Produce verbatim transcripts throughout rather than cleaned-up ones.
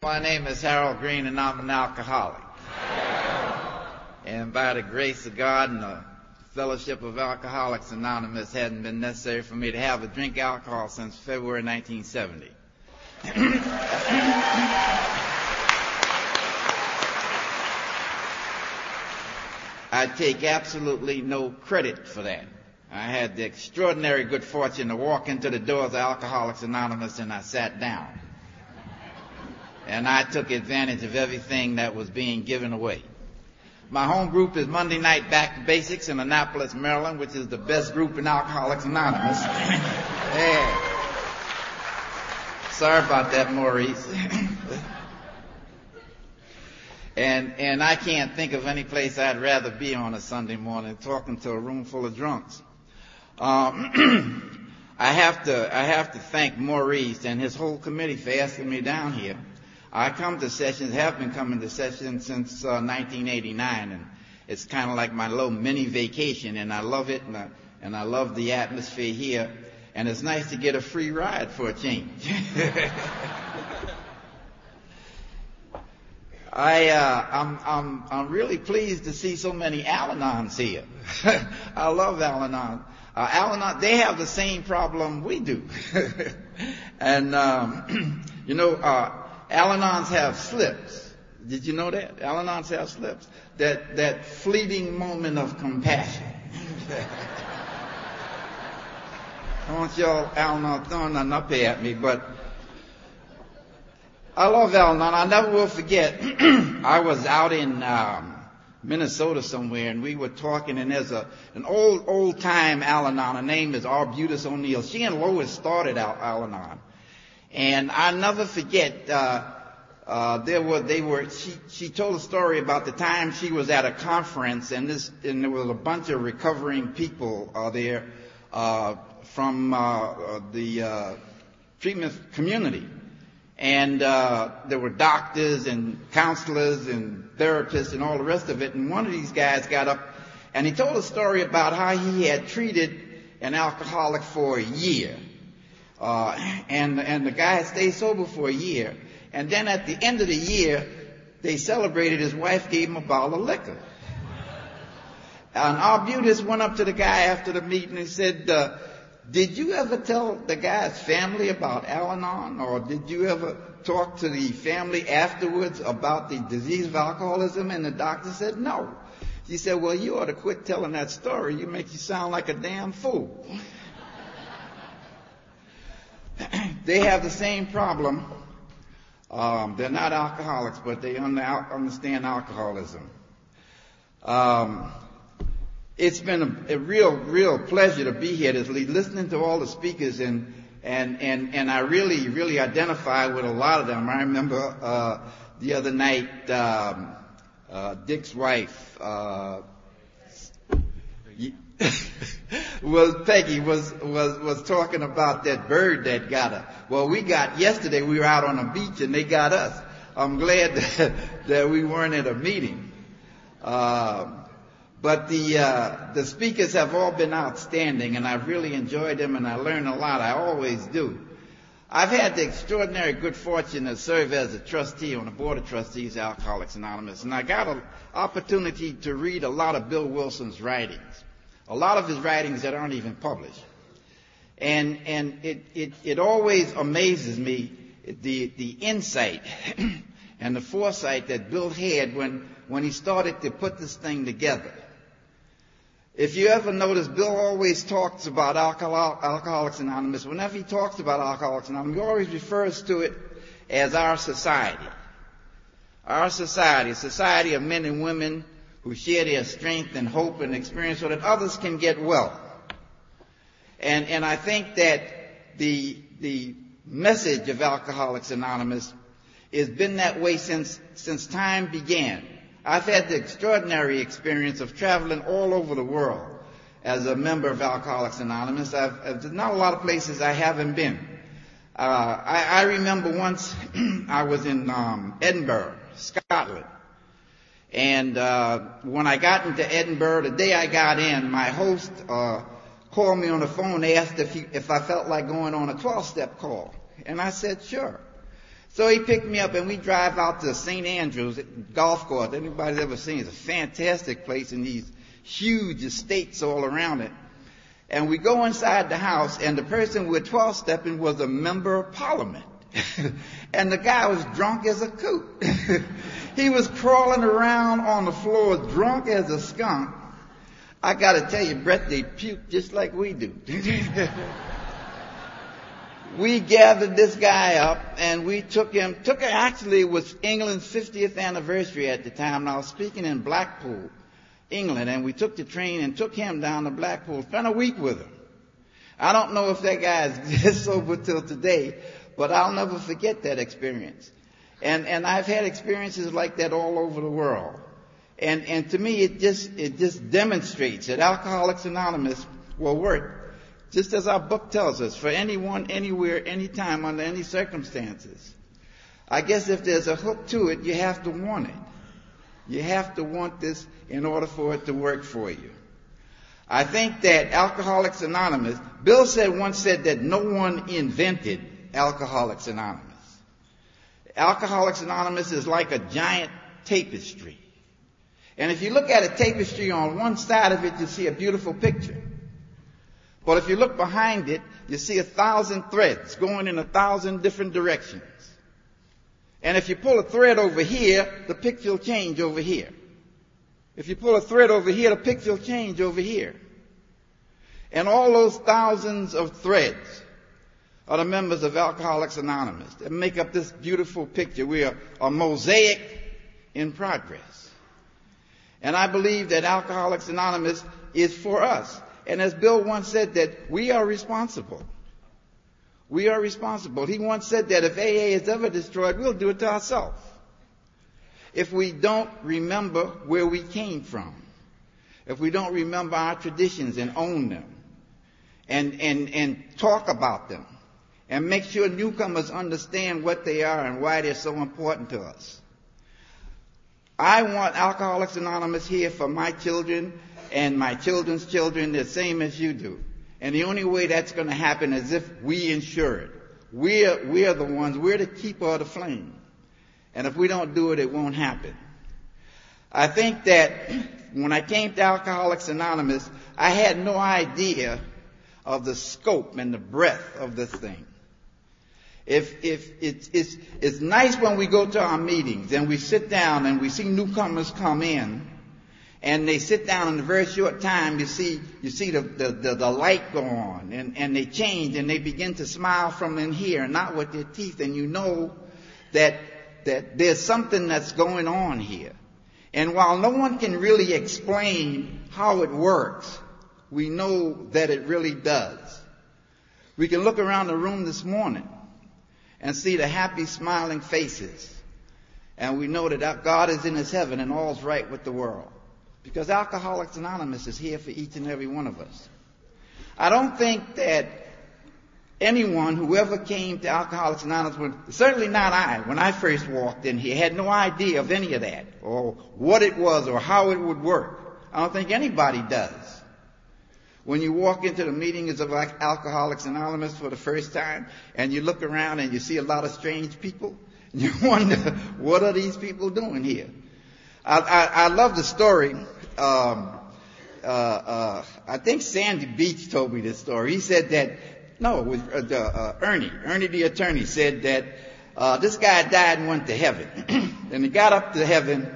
My name is Harold Green, and I'm an alcoholic. And by the grace of God and the Fellowship of Alcoholics Anonymous, it hadn't been necessary for me to have a drink alcohol since February nineteen seventy. I take absolutely no credit for that. I had the extraordinary good fortune to walk into the doors of Alcoholics Anonymous, and I sat down. And I took advantage of everything that was being given away. My home group is Monday Night Back to Basics in Annapolis, Maryland, which is the best group in Alcoholics Anonymous. Yeah. Sorry about that, Maurice. and and I can't think of any place I'd rather be on a Sunday morning talking to a room full of drunks. Um, I have to I have to thank Maurice and his whole committee for asking me down here. I come to sessions, have been coming to sessions since uh, nineteen eighty-nine, and it's kind of like my little mini vacation, and I love it, and I, and I love the atmosphere here, and it's nice to get a free ride for a change. I, uh, I'm, I'm, I'm really pleased to see so many Al-Anons here. I love Al-Anon. Uh, Al-Anon, they have the same problem we do. and, um, you know, uh, Al-Anons have slips. Did you know that? Al-Anons have slips. That that fleeting moment of compassion. I want y'all Al-Anon throwing nothing up here at me, but I love Al-Anon. I never will forget. I was out in um, Minnesota somewhere, and we were talking, and there's a an old old time Al-Anon. Her name is Arbutus O'Neill. She and Lois started Al- Al-Anon. And I never forget, uh, uh, there were, they were, she, she told a story about the time she was at a conference, and this, and there was a bunch of recovering people, uh, there, uh, from, uh, the, uh, treatment community. And, uh, there were doctors and counselors and therapists and all the rest of it. And one of these guys got up and he told a story about how he had treated an alcoholic for a year. Uh, and, and the guy stayed sober for a year. And then at the end of the year, they celebrated. His wife gave him a bottle of liquor. And Arbutus went up to the guy after the meeting and said, uh, did you ever tell the guy's family about Al-Anon? Or did you ever talk to the family afterwards about the disease of alcoholism? And the doctor said, no. He said, well, you ought to quit telling that story. You make you sound like a damn fool. They have the same problem. Um, they're not alcoholics, but they un- understand alcoholism. Um, it's been a, a real, real pleasure to be here, to listening to all the speakers, and and and and I really, really identify with a lot of them. I remember uh, the other night, um, uh, Dick's wife. Uh, was Peggy was was was talking about that bird that got her. Well, we got yesterday. We were out on a beach and they got us. I'm glad that, that we weren't at a meeting. Uh, but the uh, the speakers have all been outstanding, and I've really enjoyed them, and I learned a lot. I always do. I've had the extraordinary good fortune to serve as a trustee on the board of trustees of Alcoholics Anonymous, and I got an opportunity to read a lot of Bill Wilson's writings. A lot of his writings that aren't even published. And, and it, it, it always amazes me the, the insight and the foresight that Bill had when, when he started to put this thing together. If you ever notice, Bill always talks about Alcohol, Alcoholics Anonymous. Whenever he talks about Alcoholics Anonymous, he always refers to it as our society. Our society, a society of men and women who share their strength and hope and experience so that others can get well. And, and I think that the, the message of Alcoholics Anonymous has been that way since, since time began. I've had the extraordinary experience of traveling all over the world as a member of Alcoholics Anonymous. I've, I've, there's not a lot of places I haven't been. Uh, I, I remember once I was in um, Edinburgh, Scotland. And uh, when I got into Edinburgh, the day I got in, my host uh, called me on the phone and asked if, he, if I felt like going on a twelve-step call. And I said, sure. So he picked me up and we drive out to Saint Andrews golf course. Anybody's ever seen it? It's a fantastic place and these huge estates all around it. And we go inside the house and the person we're twelve-stepping was a member of parliament. And the guy was drunk as a coot. He was crawling around on the floor drunk as a skunk. I got to tell you, Brett, they puke just like we do. We gathered this guy up and we took him, took him, actually it was England's fiftieth anniversary at the time, and I was speaking in Blackpool, England, and we took the train and took him down to Blackpool, spent a week with him. I don't know if that guy is sober till today, but I'll never forget that experience. And, and I've had experiences like that all over the world. And, and to me, it just, it just demonstrates that Alcoholics Anonymous will work, just as our book tells us, for anyone, anywhere, anytime, under any circumstances. I guess if there's a hook to it, you have to want it. You have to want this in order for it to work for you. I think that Alcoholics Anonymous, Bill said once said that no one invented Alcoholics Anonymous. Alcoholics Anonymous is like a giant tapestry. And if you look at a tapestry, on one side of it, you see a beautiful picture. But if you look behind it, you see a thousand threads going in a thousand different directions. And if you pull a thread over here, the picture will change over here. If you pull a thread over here, the picture will change over here. And all those thousands of threads are the members of Alcoholics Anonymous that make up this beautiful picture. We are a mosaic in progress. And I believe that Alcoholics Anonymous is for us. And as Bill once said, that we are responsible. We are responsible. He once said that if A A is ever destroyed, we'll do it to ourselves. If we don't remember where we came from, if we don't remember our traditions and own them, and, and, and talk about them, and make sure newcomers understand what they are and why they're so important to us. I want Alcoholics Anonymous here for my children and my children's children the same as you do. And the only way that's going to happen is if we ensure it. We're, we're the ones, we're the keeper of the flame. And if we don't do it, it won't happen. I think that when I came to Alcoholics Anonymous, I had no idea of the scope and the breadth of this thing. If, if it's, it's, it's nice when we go to our meetings and we sit down and we see newcomers come in, and they sit down in a very short time, you see, you see the, the, the, the light go on, and, and they change and they begin to smile from in here, not with their teeth, and you know that, that there's something that's going on here. And while no one can really explain how it works, we know that it really does. We can look around the room this morning and see the happy, smiling faces. And we know that God is in his heaven and all's right with the world. Because Alcoholics Anonymous is here for each and every one of us. I don't think that anyone who ever came to Alcoholics Anonymous, would, certainly not I, when I first walked in here, had no idea of any of that, or what it was, or how it would work. I don't think anybody does. When you walk into the meetings of Alcoholics Anonymous for the first time, and you look around and you see a lot of strange people, you wonder, what are these people doing here? I, I, I love the story. Um, uh, uh, I think Sandy Beach told me this story. He said that, no, it was uh, uh, Ernie, Ernie the attorney said that uh, this guy died and went to heaven. And he got up to heaven.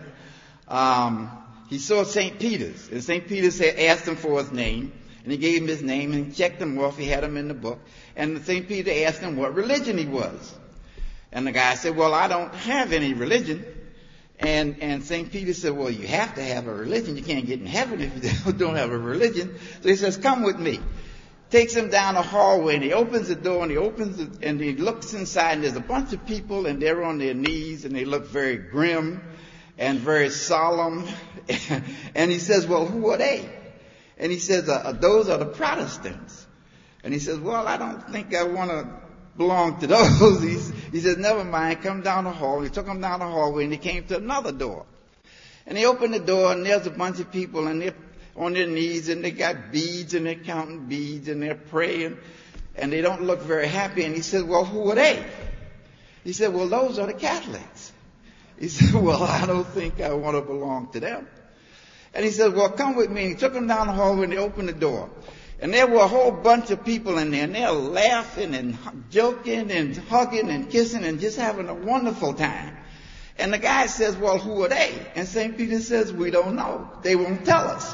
Um, he saw Saint Peter's. And Saint Peter's had asked him for his name. And he gave him his name and he checked him off. He had him in the book. And Saint Peter asked him what religion he was. And the guy said, well, I don't have any religion. And, and Saint Peter said, well, you have to have a religion. You can't get in heaven if you don't have a religion. So he says, come with me. Takes him down a hallway and he opens the door and he opens it and he looks inside and there's a bunch of people and they're on their knees and they look very grim and very solemn. And he says, well, who are they? And he says, uh, those are the Protestants. And he says, well, I don't think I want to belong to those. He's, he says, never mind, come down the hall. He took him down the hallway and he came to another door. And he opened the door and there's a bunch of people and they're on their knees and they got beads and they're counting beads and they're praying and they don't look very happy. And he says, well, who are they? He said, well, those are the Catholics. He said, well, I don't think I want to belong to them. And he said, well, come with me. And he took him down the hallway and they opened the door. And there were a whole bunch of people in there, and they're laughing and joking and hugging and kissing and just having a wonderful time. And the guy says, well, who are they? And Saint Peter says, we don't know. They won't tell us.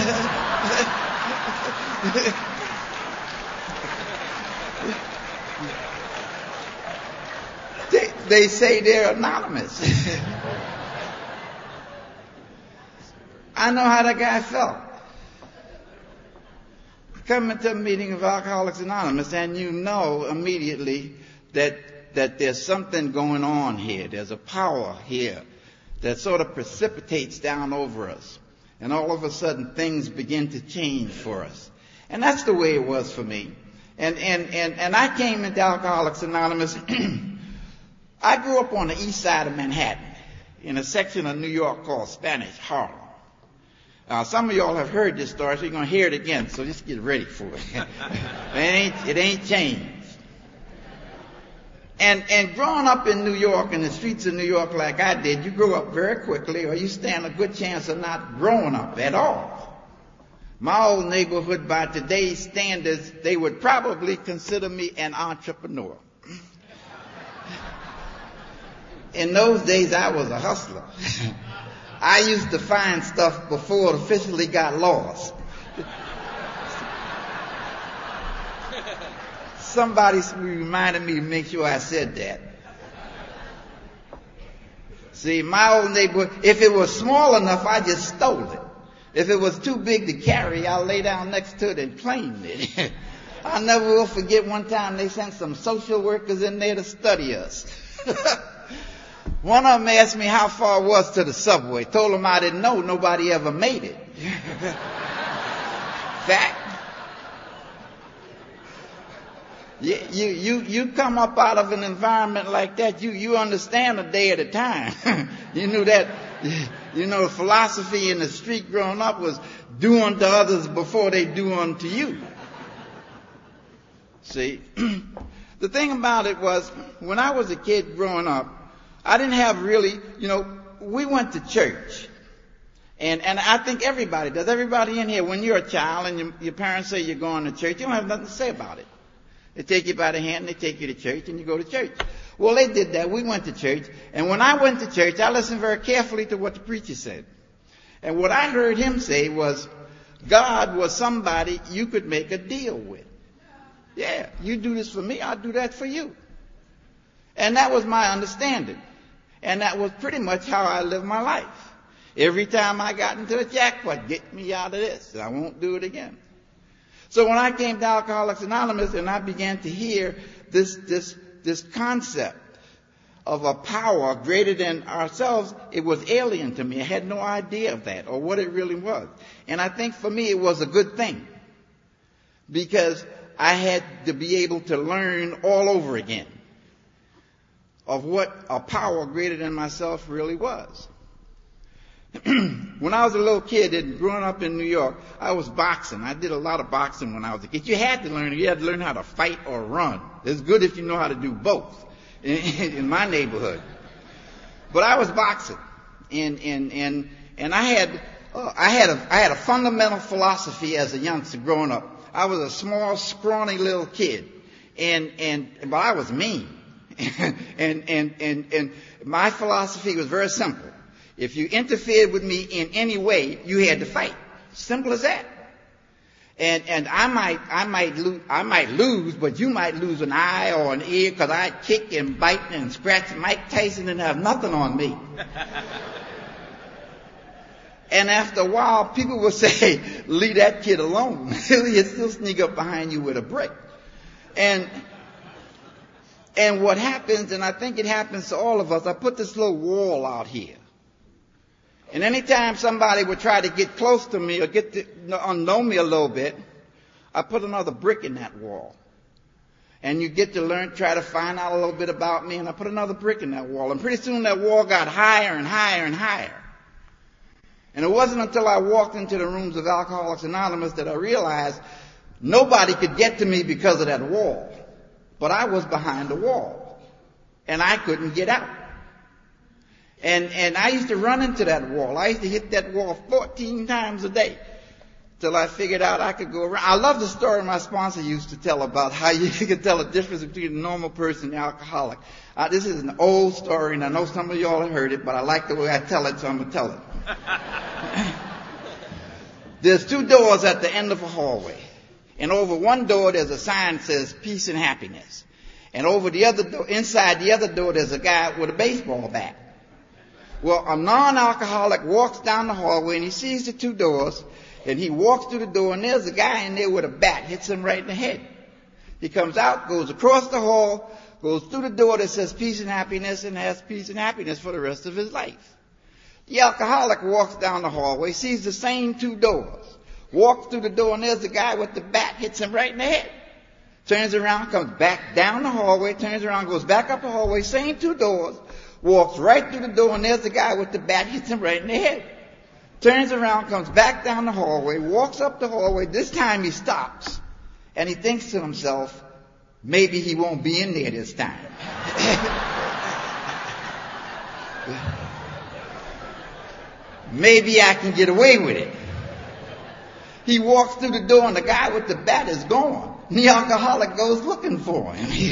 they, they say they're anonymous. I know how that guy felt. Coming to a meeting of Alcoholics Anonymous, and you know immediately that that there's something going on here. There's a power here that sort of precipitates down over us. And all of a sudden things begin to change for us. And that's the way it was for me. And and and, and I came into Alcoholics Anonymous. I grew up on the east side of Manhattan, in a section of New York called Spanish Harlem. Uh, some of y'all have heard this story, so you're going to hear it again, so just get ready for it. it ain't, it ain't changed. And, and growing up in New York, in the streets of New York like I did, you grow up very quickly, or you stand a good chance of not growing up at all. My old neighborhood, by today's standards, they would probably consider me an entrepreneur. In those days, I was a hustler. I used to find stuff before it officially got lost. Somebody reminded me to make sure I said that. See, my old neighborhood, if it was small enough, I just stole it. If it was too big to carry, I'll lay down next to it and claim it. I'll never will forget one time they sent some social workers in there to study us. One of them asked me how far it was to the subway. Told them I didn't know. Nobody ever made it. Fact. You, you, you, you come up out of an environment like that, you, you understand a day at a time. You knew that, you know, the philosophy in the street growing up was do unto others before they do unto you. See, the thing about it was, when I was a kid growing up, I didn't have really, you know, we went to church. And, and I think everybody does. Everybody in here, when you're a child and your, your parents say you're going to church, you don't have nothing to say about it. They take you by the hand, they take you to church, and you go to church. Well, they did that. We went to church. And when I went to church, I listened very carefully to what the preacher said. And what I heard him say was, God was somebody you could make a deal with. Yeah, you do this for me, I'll do that for you. And that was my understanding. And that was pretty much how I lived my life. Every time I got into a jackpot, get me out of this. I won't do it again. So when I came to Alcoholics Anonymous and I began to hear this, this, this concept of a power greater than ourselves, it was alien to me. I had no idea of that or what it really was. And I think for me it was a good thing, because I had to be able to learn all over again of what a power greater than myself really was. When I was a little kid and growing up in New York, I was boxing. I did a lot of boxing when I was a kid. You had to learn. You had to learn how to fight or run. It's good if you know how to do both in, in my neighborhood. But I was boxing, and and and and I had uh, I had a I had a fundamental philosophy as a youngster growing up. I was a small, scrawny little kid, and and but I was mean. and, and, and, and my philosophy was very simple. If you interfered with me in any way, you had to fight. Simple as that. And, and I might, I might lose, I might lose, but you might lose an eye or an ear, because I kick and bite and scratch. Mike Tyson didn't have nothing on me. And after a while, people would say, leave that kid alone. He'll still sneak up behind you with a brick. And, And what happens, and I think it happens to all of us, I put this little wall out here. And anytime somebody would try to get close to me or get to know me a little bit, I put another brick in that wall. And you get to learn, try to find out a little bit about me, and I put another brick in that wall. And pretty soon that wall got higher and higher and higher. And it wasn't until I walked into the rooms of Alcoholics Anonymous that I realized nobody could get to me because of that wall. But I was behind the wall. and I couldn't get out. And, and I used to run into that wall. I used to hit that wall fourteen times a day till I figured out I could go around. I love the story my sponsor used to tell about how you can tell the difference between a normal person and an alcoholic. Uh, this is an old story, and I know some of y'all have heard it, but I like the way I tell it, so I'm going to tell it. There's two doors at the end of a hallway. And over one door there's a sign that says peace and happiness. And over the other door, inside the other door, there's a guy with a baseball bat. Well, a non-alcoholic walks down the hallway and he sees the two doors, and he walks through the door, and there's a guy in there with a bat, hits him right in the head. He comes out, goes across the hall, goes through the door that says peace and happiness, and has peace and happiness for the rest of his life. The alcoholic walks down the hallway, sees the same two doors, walks through the door, and there's the guy with the bat, hits him right in the head. Turns around, comes back down the hallway, turns around, goes back up the hallway, same two doors, walks right through the door, and there's the guy with the bat, hits him right in the head. Turns around, comes back down the hallway, walks up the hallway. This time he stops, and he thinks to himself, maybe he won't be in there this time. Maybe I can get away with it. He walks through the door, and the guy with the bat is gone. And the alcoholic goes looking for him.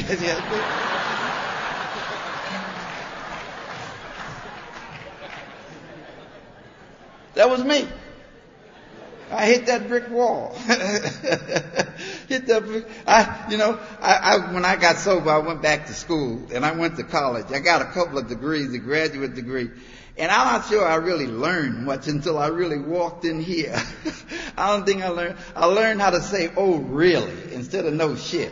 That was me. I hit that brick wall. hit that brick. I, you know, I, I, when I got sober, I went back to school and I went to college. I got a couple of degrees, a graduate degree. And I'm not sure I really learned much until I really walked in here. I don't think I learned. I learned how to say, oh, really, instead of no shit.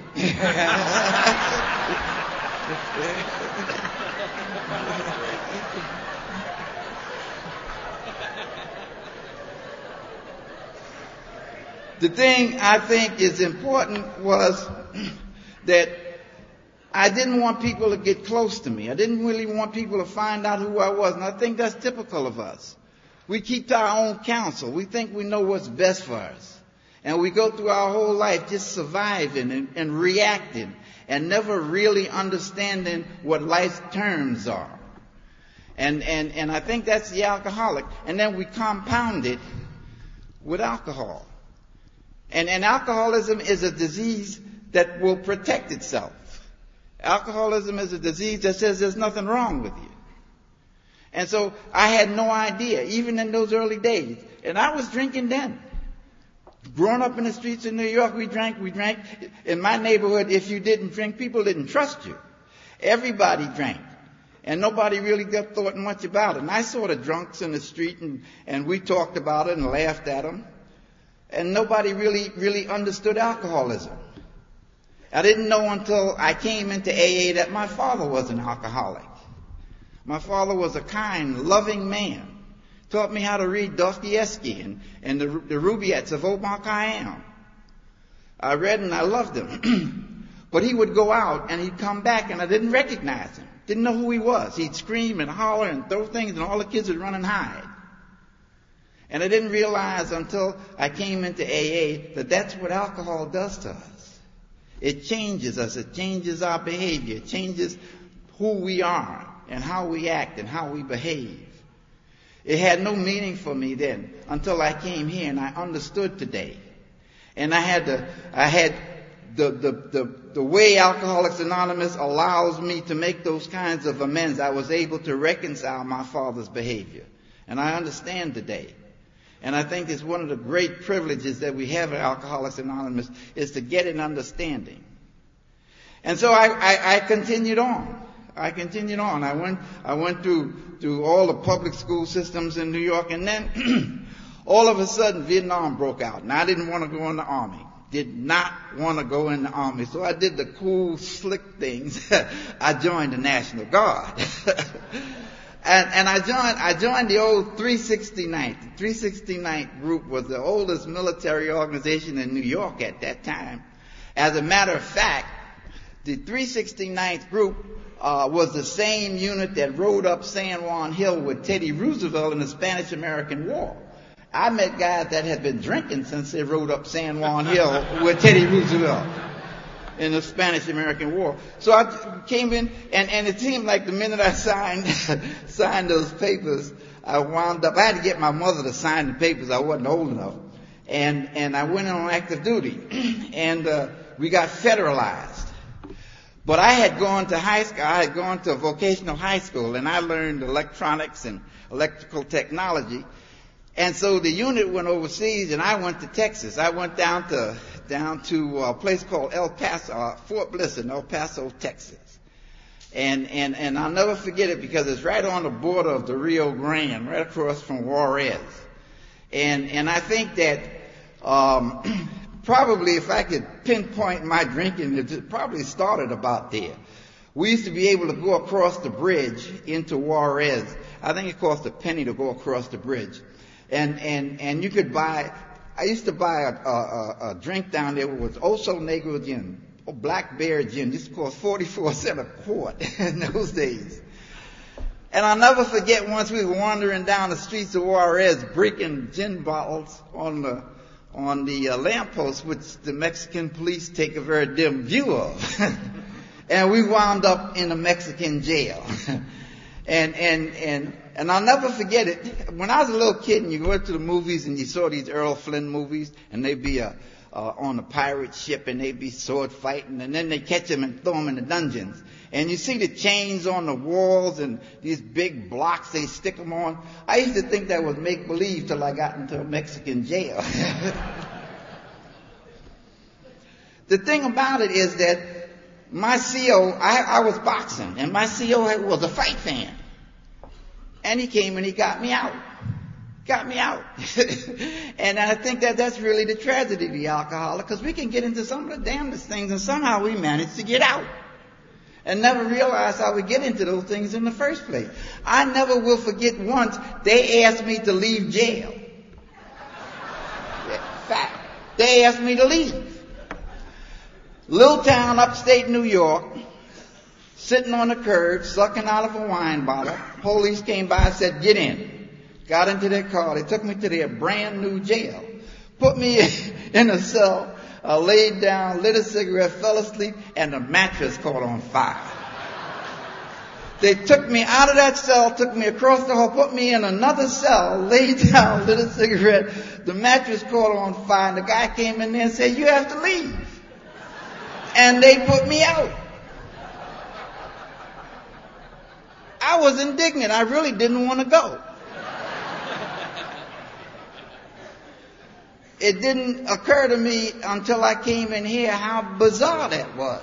The thing I think is important was that I didn't want people to get close to me. I didn't really want people to find out who I was. And I think that's typical of us. We keep to our own counsel. We think we know what's best for us. And we go through our whole life just surviving and, and reacting and never really understanding what life's terms are. And, and, and I think that's the alcoholic. And then we compound it with alcohol. And, and alcoholism is a disease that will protect itself. Alcoholism is a disease that says there's nothing wrong with you. And so I had no idea, even in those early days. And I was drinking then. Growing up in the streets of New York, we drank, we drank. In my neighborhood, if you didn't drink, people didn't trust you. Everybody drank. And nobody really got thought much about it. And I saw the drunks in the street, and, and we talked about it and laughed at them. And nobody really, really understood alcoholism. I didn't know until I came into A A that my father was an alcoholic. My father was a kind, loving man. Taught me how to read Dostoevsky and, and the, the Rubiettes of Omar Khayyam. I read and I loved him. But he would go out and he'd come back and I didn't recognize him. Didn't know who he was. He'd scream and holler and throw things and all the kids would run and hide. And I didn't realize until I came into A A that that's what alcohol does to us. It changes us. It changes our behavior. It changes who we are and how we act and how we behave. It had no meaning for me then until I came here and I understood today. And I had the, I had the, the, the, the way Alcoholics Anonymous allows me to make those kinds of amends. I was able to reconcile my father's behavior. And I understand today. And I think it's one of the great privileges that we have at Alcoholics Anonymous is to get an understanding. And so I, I, I continued on. I continued on. I went, I went through, through all the public school systems in New York, and then all of a sudden Vietnam broke out, and I didn't want to go in the Army. Did not want to go in the Army. So I did the cool, slick things. I joined the National Guard. And, and I joined, I joined the old three sixty-ninth. The three sixty-ninth group was the oldest military organization in New York at that time. As a matter of fact, the three sixty-ninth group uh, was the same unit that rode up San Juan Hill with Teddy Roosevelt in the Spanish-American War. I met guys that had been drinking since they rode up San Juan Hill with Teddy Roosevelt. in the Spanish-American War. So I came in, and, and it seemed like the minute I signed signed those papers, I wound up. I had to get my mother to sign the papers. I wasn't old enough, and and I went in on active duty, and uh, we got federalized. But I had gone to high school. I had gone to a vocational high school, and I learned electronics and electrical technology. And so the unit went overseas, and I went to Texas. I went down to down to a place called El Paso, uh, Fort Bliss in El Paso, Texas. And and and I'll never forget it because it's right on the border of the Rio Grande, right across from Juarez. And and I think that um, probably if I could pinpoint my drinking, it probably started about there. We used to be able to go across the bridge into Juarez. I think it cost a penny to go across the bridge. And, and, and you could buy, I used to buy a, a, a drink down there with Oso Negro gin, or Black Bear gin. This cost forty-four cents a quart in those days. And I'll never forget once we were wandering down the streets of Juarez, breaking gin bottles on the, on the uh, lamppost, which the Mexican police take a very dim view of. And we wound up in a Mexican jail. And, and, and, and I'll never forget it. When I was a little kid and you go to the movies and you saw these Errol Flynn movies and they'd be uh, uh, on a pirate ship and they'd be sword fighting and then they catch them and throw them in the dungeons. And you see the chains on the walls and these big blocks they stick them on. I used to think that was make-believe till I got into a Mexican jail. The thing about it is that my C O, I, I was boxing, and my C O was a fight fan. And he came and he got me out. Got me out. And I think that that's really the tragedy of the alcoholic, because we can get into some of the damnedest things, and somehow we manage to get out. And never realize how we get into those things in the first place. I never will forget once they asked me to leave jail. In fact, they asked me to leave. Little town, upstate New York, sitting on the curb, sucking out of a wine bottle. Police came by and said, get in. Got into their car. They took me to their brand new jail. Put me in a cell, uh, laid down, lit a cigarette, fell asleep, and the mattress caught on fire. They took me out of that cell, took me across the hall, put me in another cell, laid down, lit a cigarette, the mattress caught on fire, and the guy came in there and said, you have to leave. And they put me out. I was indignant. I really didn't want to go. It didn't occur to me until I came in here how bizarre that was.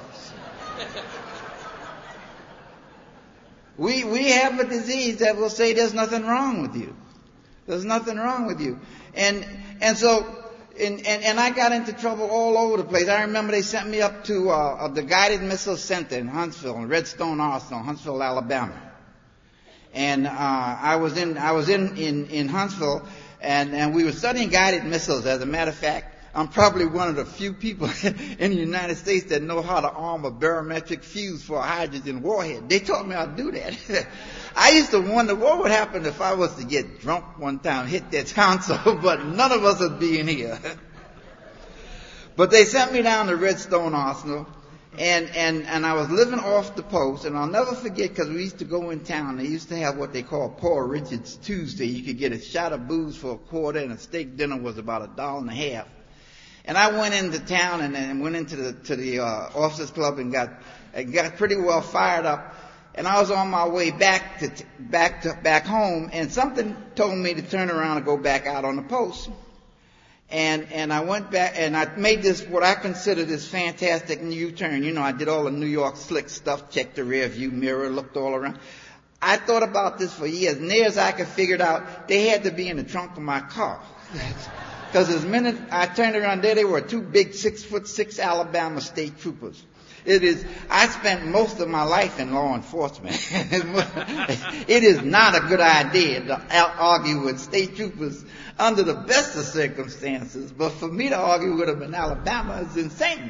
We, we have a disease that will say there's nothing wrong with you. There's nothing wrong with you. And, and so, And, and, and I got into trouble all over the place. I remember they sent me up to uh, the Guided Missile Center in Huntsville, in Redstone Arsenal, Huntsville, Alabama. And uh, I was in I was in, in, in Huntsville, and, and we were studying guided missiles. As a matter of fact, I'm probably one of the few people in the United States that know how to arm a barometric fuse for a hydrogen warhead. They taught me how to do that. I used to wonder what would happen if I was to get drunk one time, hit that console, but none of us would be in here. But they sent me down to Redstone Arsenal, and, and, and I was living off the post, and I'll never forget because we used to go in town. They used to have what they call Poor Richard's Tuesday. You could get a shot of booze for a quarter, and a steak dinner was about a dollar and a half. And I went into town and, and went into the to the uh, officers club and got and got pretty well fired up. And I was on my way back to back to back home, and something told me to turn around and go back out on the post. And and I went back and I made this what I consider this fantastic U-turn. You know, I did all the New York slick stuff, checked the rear view mirror, looked all around. I thought about this for years. Near as I could figure it out, they had to be in the trunk of my car. Because the minute I turned around there, they were two big six foot six Alabama state troopers. It is, I spent most of my life in law enforcement. It is not a good idea to argue with state troopers under the best of circumstances, but for me to argue with them in Alabama is insane.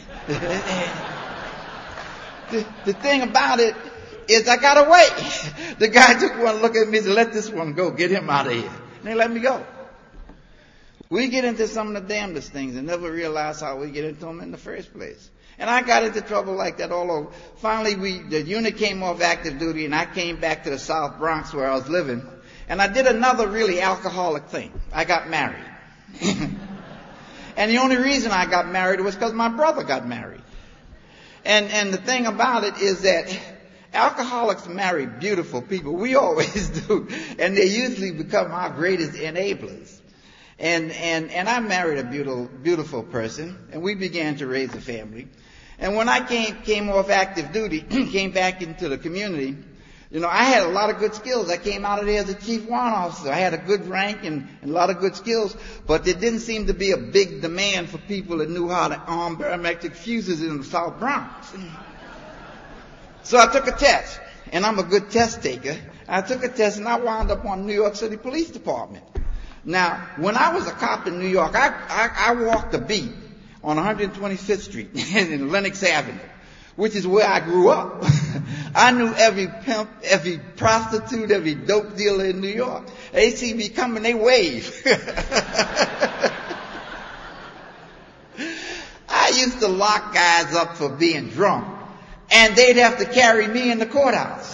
the, the thing about it is I got away. The guy took one look at me and said, let this one go, get him out of here. And they let me go. We get into some of the damnedest things and never realize how we get into them in the first place. And I got into trouble like that all over. Finally, we, the unit came off active duty, and I came back to the South Bronx where I was living. And I did another really alcoholic thing. I got married. And the only reason I got married was because my brother got married. And, and the thing about it is that alcoholics marry beautiful people. We always do. And they usually become our greatest enablers. And, and, and I married a beautiful, beautiful person, and we began to raise a family. And when I came, came off active duty, came back into the community, you know, I had a lot of good skills. I came out of there as a chief warrant officer. I had a good rank and, and a lot of good skills, but there didn't seem to be a big demand for people that knew how to arm barometric fuses in the South Bronx. So I took a test, and I'm a good test taker. I took a test, and I wound up on New York City Police Department. Now, when I was a cop in New York, I, I, I walked the beat on one hundred twenty-fifth Street in Lenox Avenue, which is where I grew up. I knew every pimp, every prostitute, every dope dealer in New York. They see me coming, they wave. I used to lock guys up for being drunk, and they'd have to carry me in the courthouse.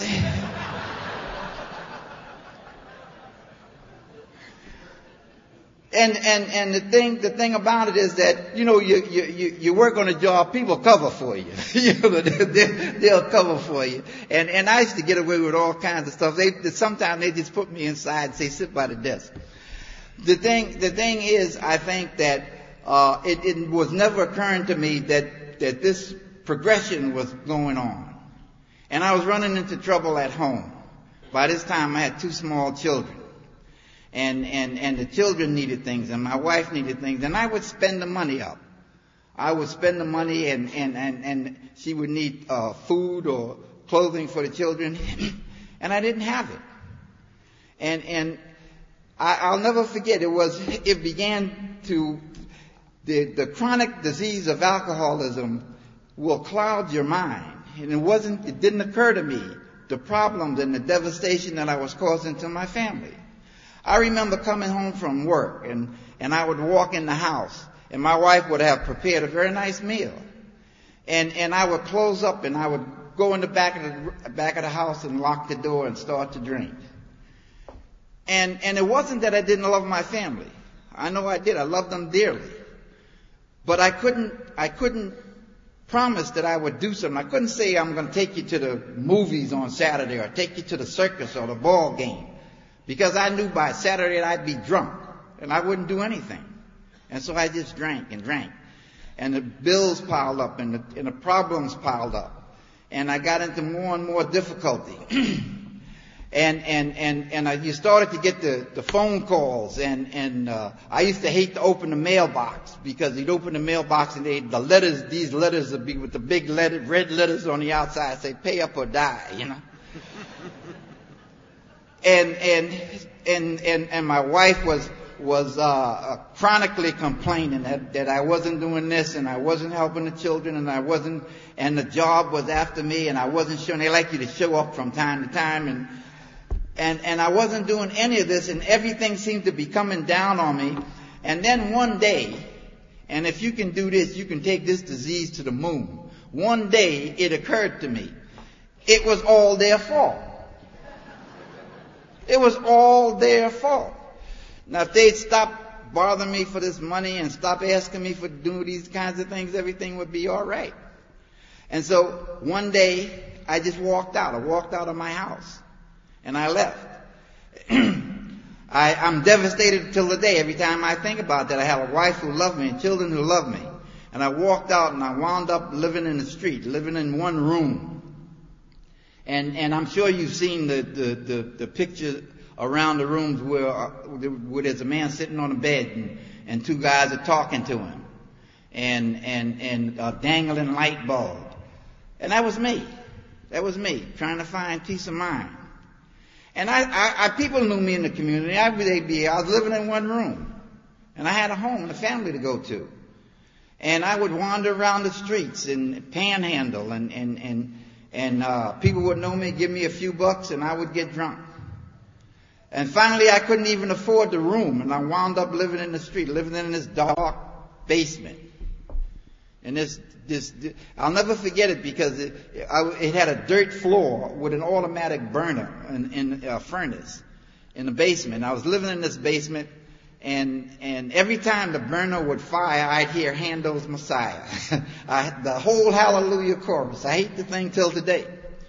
And, and, and the thing, the thing about it is that, you know, you, you, you, you work on a job, people cover for you. You know, they, they'll cover for you. And, and I used to get away with all kinds of stuff. They, sometimes they just put me inside and say, sit by the desk. The thing, the thing is, I think that, uh, it, it was never occurring to me that, that this progression was going on. And I was running into trouble at home. By this time I had two small children. And, and, and the children needed things, and my wife needed things, and I would spend the money up. I would spend the money, and, and, and, and she would need, uh, food or clothing for the children, and I didn't have it. And, and I, I'll never forget, it was, it began to, the, the chronic disease of alcoholism will cloud your mind. And it wasn't, it didn't occur to me, the problems and the devastation that I was causing to my family. I remember coming home from work, and, and I would walk in the house, and my wife would have prepared a very nice meal. And, and I would close up, and I would go in the back of the, back of the house and lock the door and start to drink. And, and it wasn't that I didn't love my family. I know I did. I loved them dearly. But I couldn't, I couldn't promise that I would do something. I couldn't say I'm going to take you to the movies on Saturday or take you to the circus or the ball game. Because I knew by Saturday I'd be drunk, and I wouldn't do anything. And so I just drank and drank. And the bills piled up, and the, and the problems piled up. And I got into more and more difficulty. and and and and I, you started to get the, the phone calls, and, and uh, I used to hate to open the mailbox, because you'd open the mailbox, and they, the letters, these letters would be with the big letter, red letters on the outside, say, pay up or die, you know. And, and, and, and, and my wife was, was, uh, chronically complaining that, that I wasn't doing this, and I wasn't helping the children, and I wasn't, and the job was after me, and I wasn't showing, they like you to show up from time to time, and, and, and I wasn't doing any of this, and everything seemed to be coming down on me. And then one day, and if you can do this, you can take this disease to the moon. One day, it occurred to me, it was all their fault. It was all their fault. Now, if they'd stop bothering me for this money and stop asking me for doing these kinds of things, everything would be all right. And so one day, I just walked out. I walked out of my house, and I left. I, I'm devastated till the day. Every time I think about that, I have a wife who loved me and children who love me. And I walked out, and I wound up living in the street, living in one room. And, and I'm sure you've seen the, the, the, the picture around the rooms where, uh, where there's a man sitting on a bed, and, and two guys are talking to him, and, and, and a dangling light bulb. And that was me. That was me, trying to find peace of mind. And I, I, I people knew me in the community. I, they'd be, I was living in one room, and I had a home and a family to go to. And I would wander around the streets and panhandle, and, and, and, And uh, people would know me, give me a few bucks, and I would get drunk. And finally, I couldn't even afford the room, and I wound up living in the street, living in this dark basement. And this, this, I'll never forget it because it, I, it had a dirt floor with an automatic burner in, in a furnace in the basement. I was living in this basement, and and every time the burner would fire, I'd hear Handel's Messiah, I, the whole Hallelujah chorus. I hate the thing till today.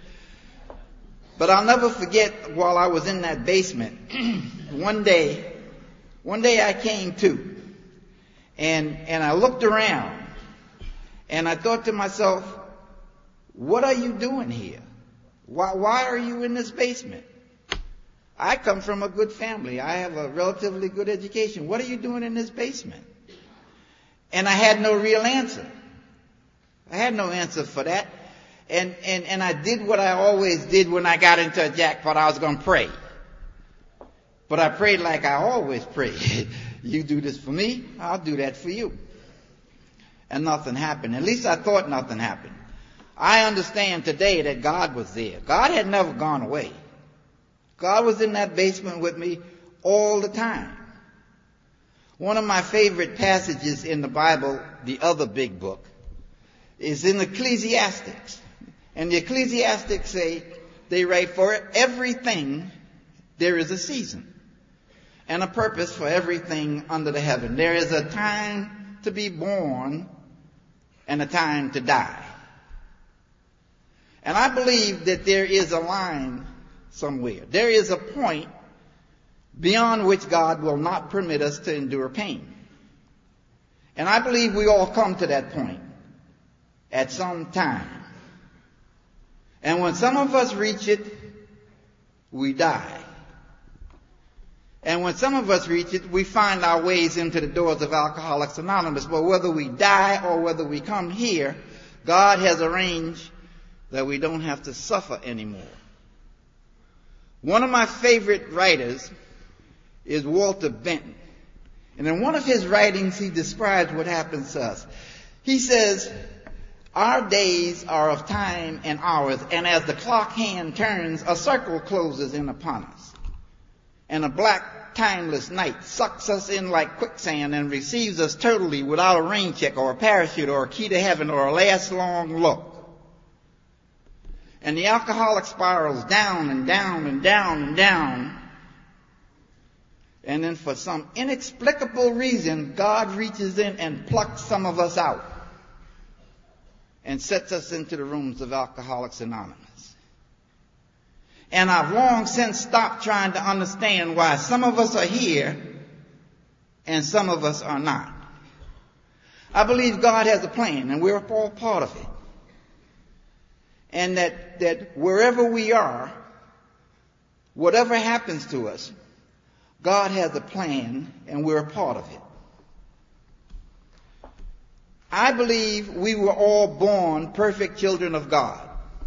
But I'll never forget, while I was in that basement, one day, one day I came to, and and I looked around. And I thought to myself, what are you doing here? Why, why are you in this basement? I come from a good family. I have a relatively good education. What are you doing in this basement? And I had no real answer. I had no answer for that. And, and, and I did what I always did when I got into a jackpot. I was going to pray. But I prayed like I always pray. You do this for me, I'll do that for you. And nothing happened. At least I thought nothing happened. I understand today that God was there. God had never gone away. God was in that basement with me all the time. One of my favorite passages in the Bible, the other big book, is in Ecclesiastes. And the Ecclesiastics say, they write, for everything there is a season and a purpose for everything under the heaven. There is a time to be born and a time to die. And I believe that there is a line somewhere. There is a point beyond which God will not permit us to endure pain. And I believe we all come to that point at some time. And when some of us reach it, we die. And when some of us reach it, we find our ways into the doors of Alcoholics Anonymous. But whether we die or whether we come here, God has arranged that we don't have to suffer anymore. One of my favorite writers is Walter Benton. And in one of his writings, he describes what happens to us. He says, our days are of time and hours, and as the clock hand turns, a circle closes in upon us. And a black, timeless night sucks us in like quicksand and receives us totally without a rain check or a parachute or a key to heaven or a last long look. And the alcoholic spirals down and down and down and down. And then for some inexplicable reason, God reaches in and plucks some of us out and sets us into the rooms of Alcoholics Anonymous. And I've long since stopped trying to understand why some of us are here and some of us are not. I believe God has a plan, and we're all part of it. And that, that wherever we are, whatever happens to us, God has a plan, and we're a part of it. I believe we were all born perfect children of God.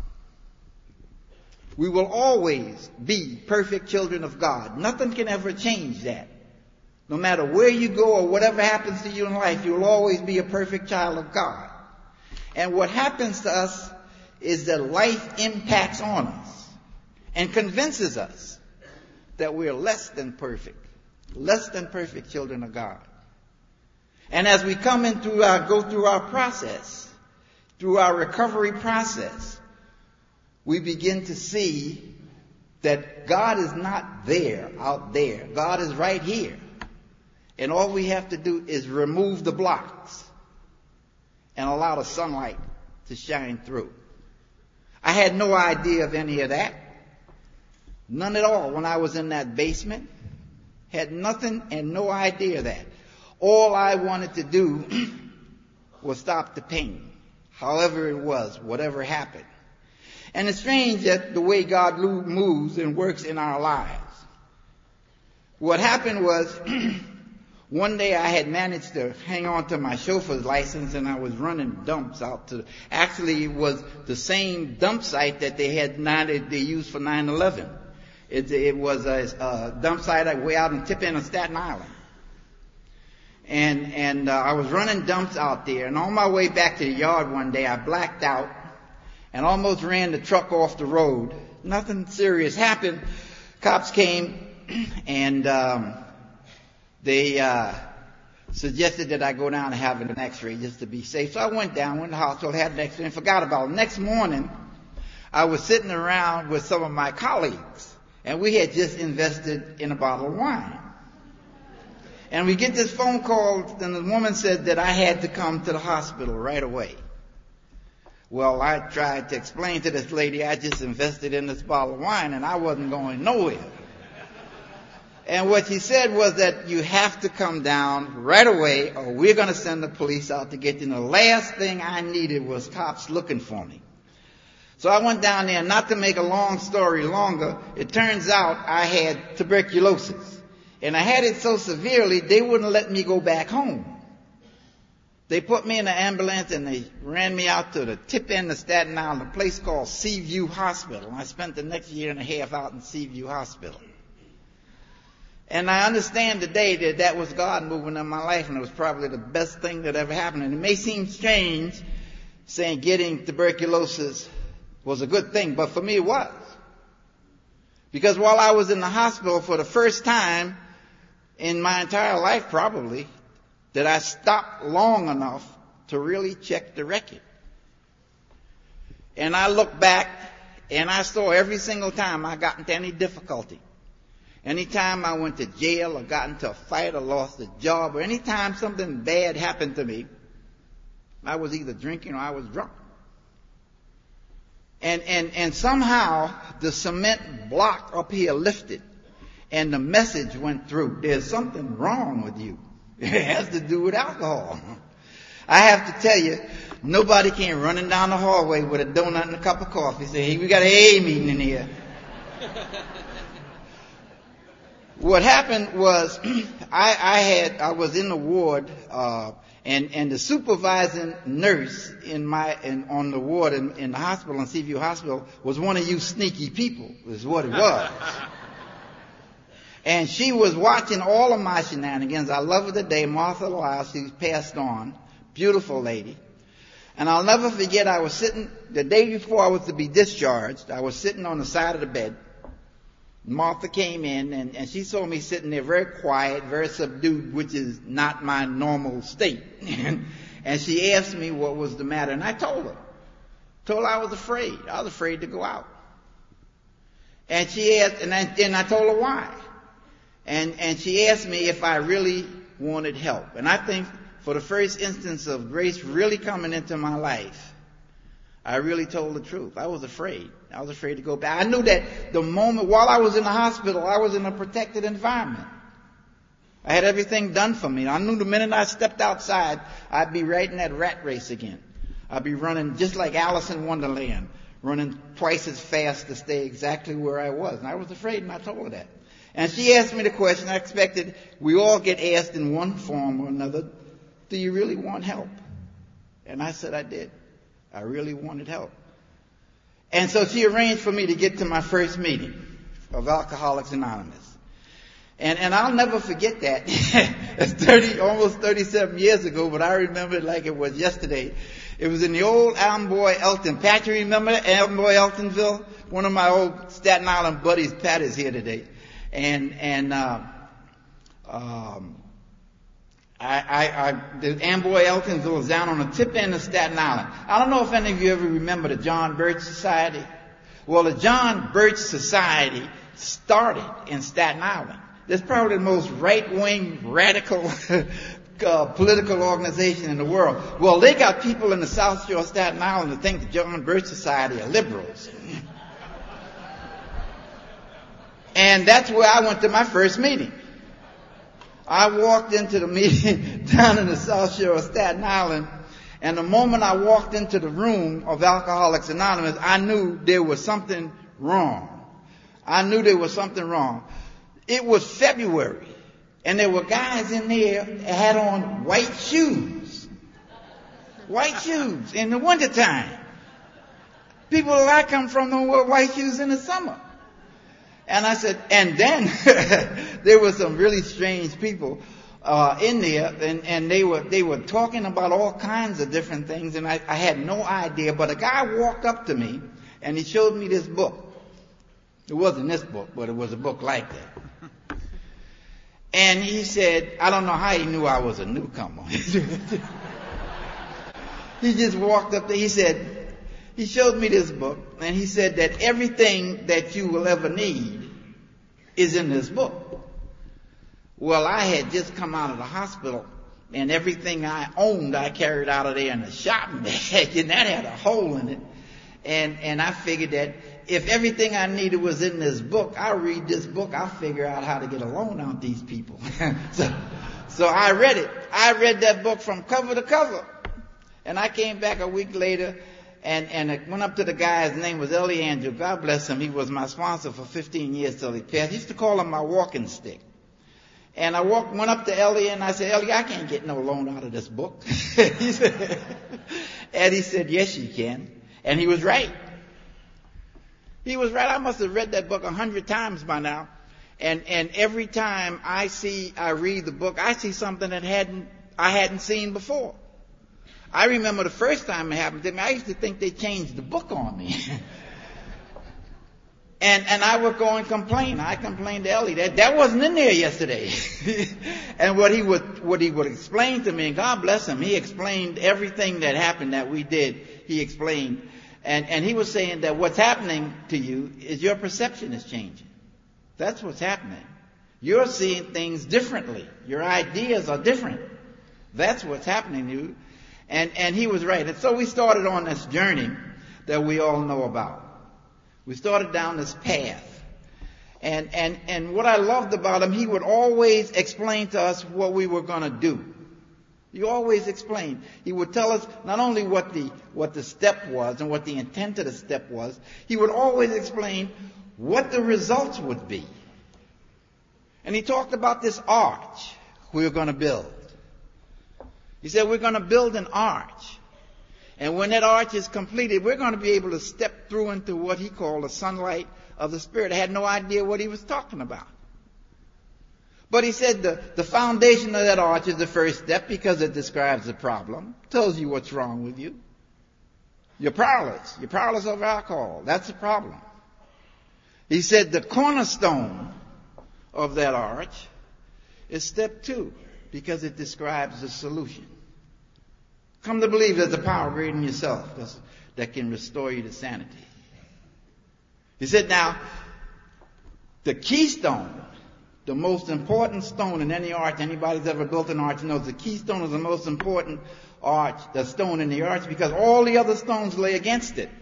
We will always be perfect children of God. Nothing can ever change that. No matter where you go or whatever happens to you in life, you will always be a perfect child of God. And what happens to us is that life impacts on us and convinces us that we're less than perfect, less than perfect children of God. And as we come in through our, go through our process, through our recovery process, we begin to see that God is not there, out there. God is right here. And all we have to do is remove the blocks and allow the sunlight to shine through. I had no idea of any of that. None at all when I was in that basement. Had nothing and no idea of that. All I wanted to do was stop the pain, however it was, whatever happened. And it's strange that the way God moves and works in our lives. What happened was, one day I had managed to hang on to my chauffeur's license, and I was running dumps out to, actually it was the same dump site that they had, they used for nine eleven. It, it was a, a dump site way out in Tip End of Staten Island. And, and uh, I was running dumps out there, and on my way back to the yard one day, I blacked out and almost ran the truck off the road. Nothing serious happened. Cops came, and um, they uh, suggested that I go down and have an x-ray just to be safe. So I went down, went to the hospital, had an x-ray, and forgot about it. Next morning, I was sitting around with some of my colleagues, and we had just invested in a bottle of wine. And we get this phone call, and the woman said that I had to come to the hospital right away. Well, I tried to explain to this lady I just invested in this bottle of wine, and I wasn't going nowhere. And what she said was that you have to come down right away, or we're going to send the police out to get you. And the last thing I needed was cops looking for me. So I went down there, not to make a long story longer, it turns out I had tuberculosis. And I had it so severely, they wouldn't let me go back home. They put me in an ambulance and they ran me out to the tip end of Staten Island, a place called Seaview Hospital. And I spent the next year and a half out in Seaview Hospital. And I understand today that that was God moving in my life, and it was probably the best thing that ever happened. And it may seem strange saying getting tuberculosis was a good thing, but for me it was. Because while I was in the hospital for the first time in my entire life probably, that I stopped long enough to really check the record. And I look back and I saw every single time I got into any difficulty. Anytime I went to jail or got into a fight or lost a job, or anytime something bad happened to me, I was either drinking or I was drunk. And, and, and somehow the cement block up here lifted and the message went through. There's something wrong with you. It has to do with alcohol. I have to tell you, nobody came running down the hallway with a donut and a cup of coffee saying, hey, we got an A A meeting in here. What happened was, I, I had, I was in the ward, uh, and, and the supervising nurse in my, in, on the ward in, in the hospital, in Seaview Hospital, was one of you sneaky people, is what it was. And she was watching all of my shenanigans. I love her today, Martha Lyle. She's passed on. Beautiful lady. And I'll never forget, I was sitting, the day before I was to be discharged, I was sitting on the side of the bed. Martha came in, and, and she saw me sitting there very quiet, very subdued, which is not my normal state. And she asked me what was the matter, and I told her. Told her I was afraid. I was afraid to go out. And she asked, and I, and I told her why. And, and she asked me if I really wanted help. And I think for the first instance of grace really coming into my life, I really told the truth. I was afraid. I was afraid to go back. I knew that the moment, while I was in the hospital, I was in a protected environment. I had everything done for me. I knew the minute I stepped outside, I'd be right in that rat race again. I'd be running just like Alice in Wonderland, running twice as fast to stay exactly where I was. And I was afraid, and I told her that. And she asked me the question I expected we all get asked in one form or another, do you really want help? And I said I did. I really wanted help. And so she arranged for me to get to my first meeting of Alcoholics Anonymous. And, and I'll never forget that. It's thirty, almost thirty-seven years ago, but I remember it like it was yesterday. It was in the old Amboy Elton. Pat, you remember Amboy Eltonville? One of my old Staten Island buddies, Pat, is here today. And, and, uh, um, I, I, I, the Amboy Eltonville was down on the tip end of Staten Island. I don't know if any of you ever remember the John Birch Society. Well, the John Birch Society started in Staten Island. It's probably the most right-wing, radical, uh, political organization in the world. Well, they got people in the South Shore of Staten Island to think the John Birch Society are liberals. And that's where I went to my first meeting. I walked into the meeting down in the South Shore of Staten Island, and the moment I walked into the room of Alcoholics Anonymous, I knew there was something wrong. I knew there was something wrong. It was February, and there were guys in there that had on white shoes. White shoes in the wintertime. People that I come from don't wear white shoes in the summer. And I said, and then there were some really strange people uh, in there, and, and they were they were talking about all kinds of different things, and I, I had no idea. But a guy walked up to me, and he showed me this book. It wasn't this book, but it was a book like that. And he said, I don't know how he knew I was a newcomer. He just walked up there. He said, he showed me this book, and he said that everything that you will ever need is in this book. Well, I had just come out of the hospital, and everything I owned, I carried out of there in a shopping bag, and that had a hole in it. And, and I figured that if everything I needed was in this book, I'll read this book, I'll figure out how to get a loan out these people. so, so I read it. I read that book from cover to cover. And I came back a week later, and, and I went up to the guy. His name was Ellie Angel. God bless him. He was my sponsor for fifteen years till he passed. I used to call him my walking stick. And I walked, went up to Ellie and I said, Ellie, I can't get no loan out of this book. he said, and he said, yes, you can. And he was right. He was right. I must have read that book a hundred times by now. And, and every time I see, I read the book, I see something that hadn't, I hadn't seen before. I remember the first time it happened to me, I used to think they changed the book on me. and, and I would go and complain. I complained to Ellie that that wasn't in there yesterday. and what he would, what he would explain to me, and God bless him, he explained everything that happened that we did. He explained. And, and he was saying that what's happening to you is your perception is changing. That's what's happening. You're seeing things differently. Your ideas are different. That's what's happening to you. And, and he was right. And so we started on this journey that we all know about. We started down this path. And, and, and what I loved about him, he would always explain to us what we were going to do. He always explained. He would tell us not only what the, what the step was and what the intent of the step was, he would always explain what the results would be. And he talked about this arch we were going to build. He said, we're going to build an arch. And when that arch is completed, we're going to be able to step through into what he called the sunlight of the Spirit. I had no idea what he was talking about. But he said the, the foundation of that arch is the first step because it describes the problem, tells you what's wrong with you. You're powerless. You're powerless over alcohol. That's the problem. He said the cornerstone of that arch is step two because it describes the solution. Come to believe there's a power greater than yourself that's, that can restore you to sanity. He said, now, the keystone, the most important stone in any arch, anybody's ever built an arch knows the keystone is the most important arch, the stone in the arch, because all the other stones lay against it.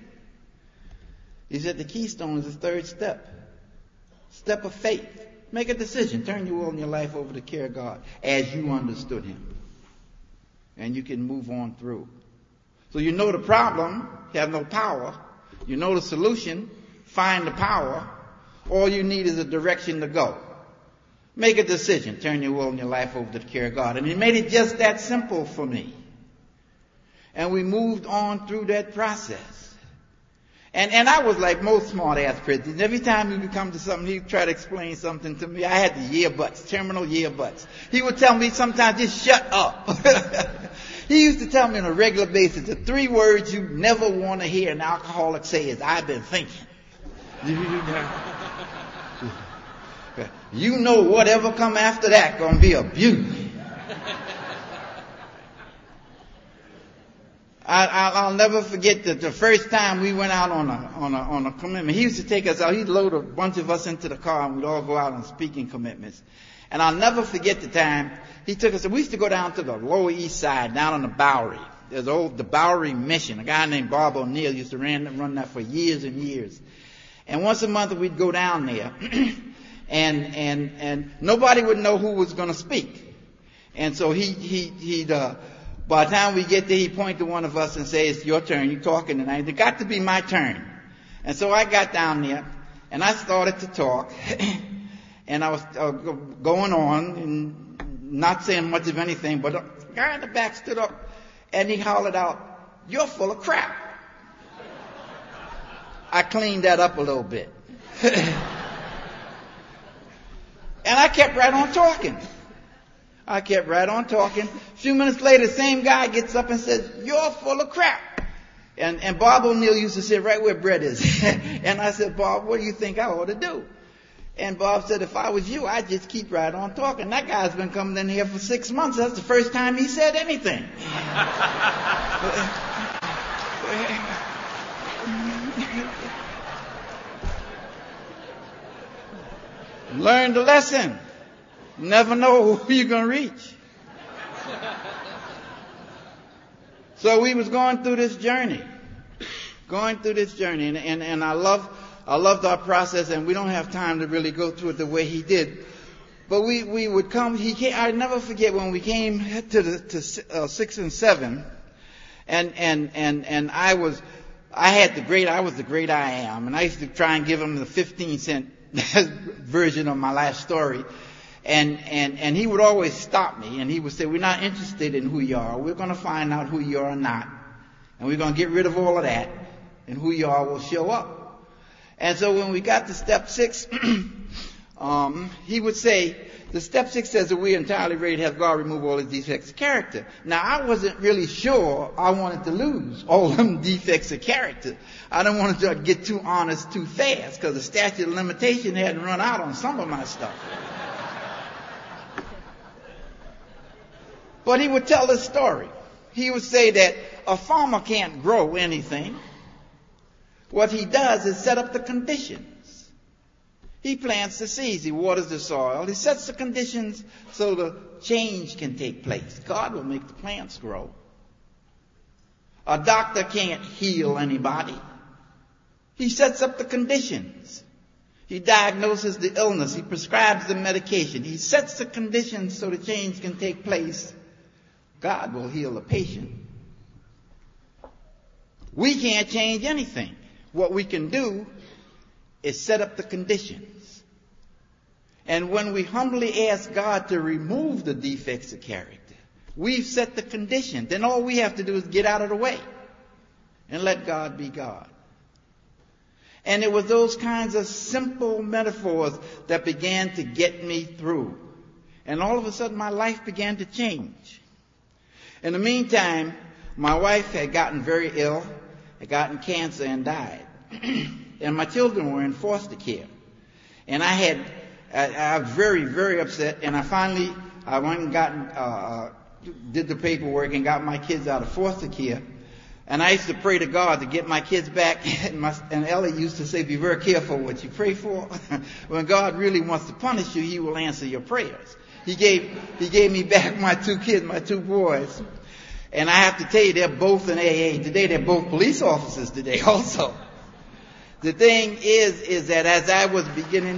He said the keystone is the third step. Step of faith. Make a decision. Turn your will and your life over to the care of God as you understood him. And you can move on through. So you know the problem, you have no power. You know the solution, find the power. All you need is a direction to go. Make a decision. Turn your will and your life over to the care of God. And he made it just that simple for me. And we moved on through that process. And and I was like most smart-ass Christians. Every time he would come to something, he'd try to explain something to me. I had the year butts, terminal year butts. He would tell me sometimes, just shut up. He used to tell me on a regular basis, the three words you never want to hear an alcoholic say is, I've been thinking. You know whatever come after that going to be a beauty. I, I'll never forget that the first time we went out on a, on a, on a commitment. He used to take us out. He'd load a bunch of us into the car and we'd all go out on speaking commitments. And I'll never forget the time he took us. We used to go down to the Lower East Side, down on the Bowery. There's old, the Bowery Mission. A guy named Bob O'Neill used to run, run that for years and years. And once a month we'd go down there and, and, and nobody would know who was going to speak. And so he, he, he'd, uh, by the time we get there, he point to one of us and say, it's your turn. You're talking tonight. It got to be my turn. And so I got down there and I started to talk and I was uh, going on and not saying much of anything, but a guy in the back stood up and he hollered out, you're full of crap. I cleaned that up a little bit. And I kept right on talking. I kept right on talking. A few minutes later, the same guy gets up and says, you're full of crap. And, and Bob O'Neill used to sit right where Brett is. And I said, Bob, what do you think I ought to do? And Bob said, if I was you, I'd just keep right on talking. That guy's been coming in here for six months. That's the first time he said anything. Learn the lesson. Never know who you're going to reach. So we was going through this journey. Going through this journey. And, and, and I love, I loved our process, and we don't have time to really go through it the way he did. But we, we would come, he came, I never forget when we came to the, to uh, six and seven, and, and, and, and I was, I had the great, I was the great I am, and I used to try and give him the fifteen cent version of my last story. And, and, and he would always stop me, and he would say, we're not interested in who you are. We're going to find out who you are or not. And we're going to get rid of all of that, and who you are will show up. And so when we got to step six, um, he would say, the step six says that we're entirely ready to have God remove all his defects of character. Now, I wasn't really sure I wanted to lose all them defects of character. I didn't want to get too honest too fast, because the statute of limitation hadn't run out on some of my stuff. But he would tell this story. He would say that a farmer can't grow anything. What he does is set up the conditions. He plants the seeds. He waters the soil. He sets the conditions so the change can take place. God will make the plants grow. A doctor can't heal anybody. He sets up the conditions. He diagnoses the illness. He prescribes the medication. He sets the conditions so the change can take place. God will heal the patient. We can't change anything. What we can do is set up the conditions. And when we humbly ask God to remove the defects of character, we've set the condition. Then all we have to do is get out of the way and let God be God. And it was those kinds of simple metaphors that began to get me through. And all of a sudden my life began to change. In the meantime, my wife had gotten very ill, had gotten cancer and died. And my children were in foster care. And I had, I, I was very, very upset. And I finally, I went and got, uh, did the paperwork and got my kids out of foster care. And I used to pray to God to get my kids back. And, my, and Ellie used to say, be very careful what you pray for. When God really wants to punish you, he will answer your prayers. He gave, he gave me back my two kids, my two boys. And I have to tell you, they're both in A A today. They're both police officers today also. The thing is, is that as I was beginning,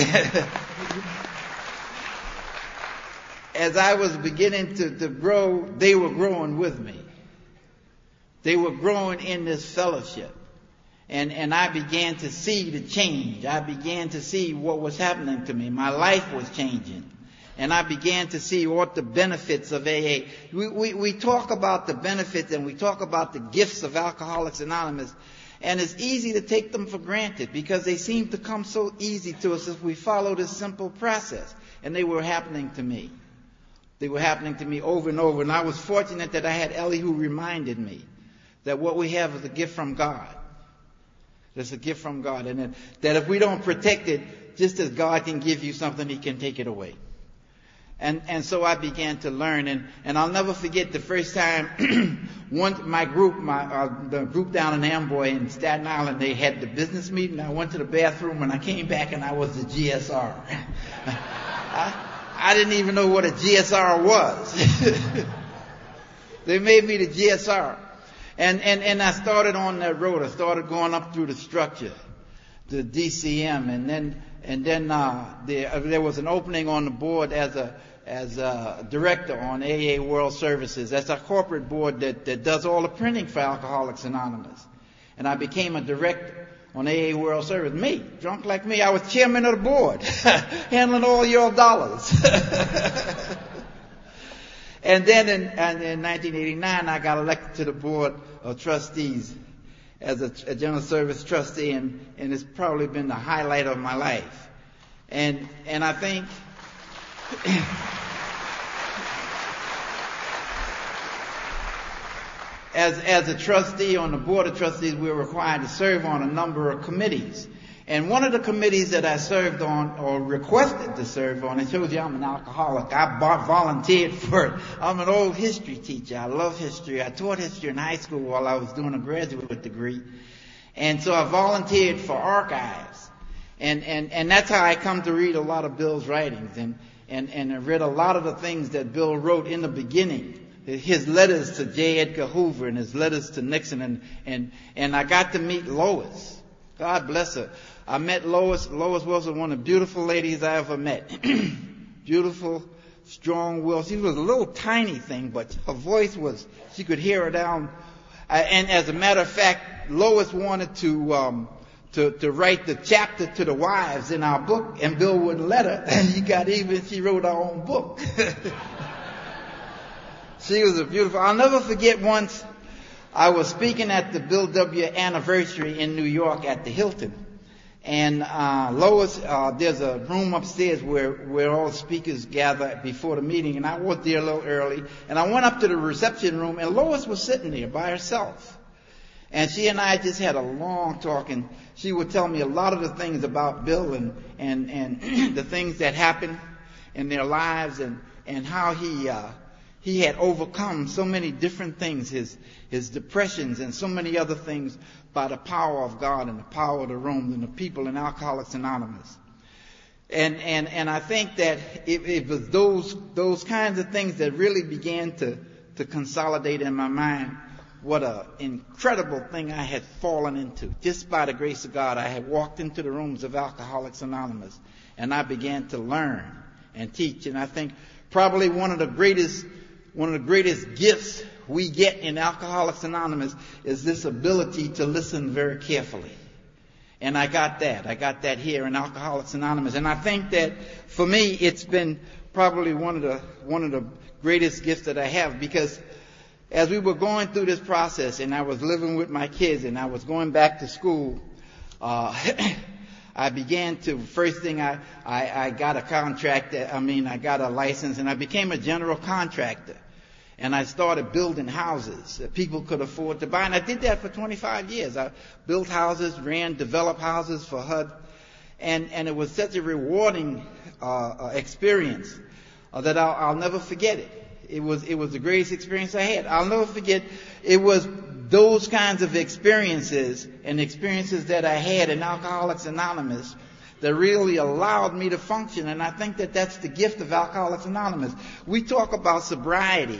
as I was beginning to, to grow, they were growing with me. They were growing in this fellowship. And, and I began to see the change. I began to see what was happening to me. My life was changing. And I began to see what the benefits of A A. We, we, we talk about the benefits and we talk about the gifts of Alcoholics Anonymous. And it's easy to take them for granted because they seem to come so easy to us if we follow this simple process. And they were happening to me. They were happening to me over and over. And I was fortunate that I had Ellie who reminded me that what we have is a gift from God. It's a gift from God. And that, that if we don't protect it, just as God can give you something, he can take it away. And, and so I began to learn, and, and I'll never forget the first time one, my group, my, uh, the group down in Amboy in Staten Island, they had the business meeting. I went to the bathroom and I came back and I was the G S R. I, I didn't even know what a G S R was. They made me the G S R. And, and, and I started on that road. I started going up through the structure, the D C M, and then, and then, uh, there, uh, there was an opening on the board as a, as a director on A A World Services. That's a corporate board that, that does all the printing for Alcoholics Anonymous. And I became a director on A A World Service. Me, drunk like me, I was chairman of the board, handling all your dollars. And then in, and in nineteen eighty-nine, I got elected to the board of trustees as a, a general service trustee, and, and it's probably been the highlight of my life. And and I think as as a trustee on the board of trustees, we're required to serve on a number of committees. And one of the committees that I served on or requested to serve on, it shows you I'm an alcoholic. I volunteered for it. I'm an old history teacher. I love history. I taught history in high school while I was doing a graduate degree. And so I volunteered for archives. And, and, and that's how I come to read a lot of Bill's writings. And, and, and I read a lot of the things that Bill wrote in the beginning. His letters to J. Edgar Hoover and his letters to Nixon. And, and, and I got to meet Lois. God bless her. I met Lois. Lois was one of the beautiful ladies I ever met. Beautiful, strong-willed. She was a little tiny thing, but her voice was, she could hear her down. Uh, and as a matter of fact, Lois wanted to, um, to, to write the chapter to the wives in our book, and Bill wouldn't let her. And she got even, she wrote her own book. She was a beautiful, I'll never forget once I was speaking at the Bill W. anniversary in New York at the Hilton. And uh, Lois, uh, there's a room upstairs where, where all speakers gather before the meeting. And I was there a little early. And I went up to the reception room, and Lois was sitting there by herself. And she and I just had a long talk. And she would tell me a lot of the things about Bill and, and, and the things that happened in their lives and, and how he... Uh, He had overcome so many different things, his, his depressions and so many other things by the power of God and the power of the Rome and the people in Alcoholics Anonymous. And, and, and I think that it, it was those, those kinds of things that really began to, to consolidate in my mind what an incredible thing I had fallen into. Just by the grace of God, I had walked into the rooms of Alcoholics Anonymous and I began to learn and teach. And I think probably one of the greatest One of the greatest gifts we get in Alcoholics Anonymous is this ability to listen very carefully. And I got that. I got that here in Alcoholics Anonymous. And I think that for me, it's been probably one of the, one of the greatest gifts that I have, because as we were going through this process and I was living with my kids and I was going back to school, uh, I began to, first thing I, I, I got a contract, I mean, I got a license and I became a general contractor. And I started building houses that people could afford to buy. And I did that for twenty-five years. I built houses, ran, developed houses for H U D. And, and it was such a rewarding uh, experience uh, that I'll, I'll never forget it. It was, it was the greatest experience I had. I'll never forget, it was those kinds of experiences and experiences that I had in Alcoholics Anonymous that really allowed me to function. And I think that that's the gift of Alcoholics Anonymous. We talk about sobriety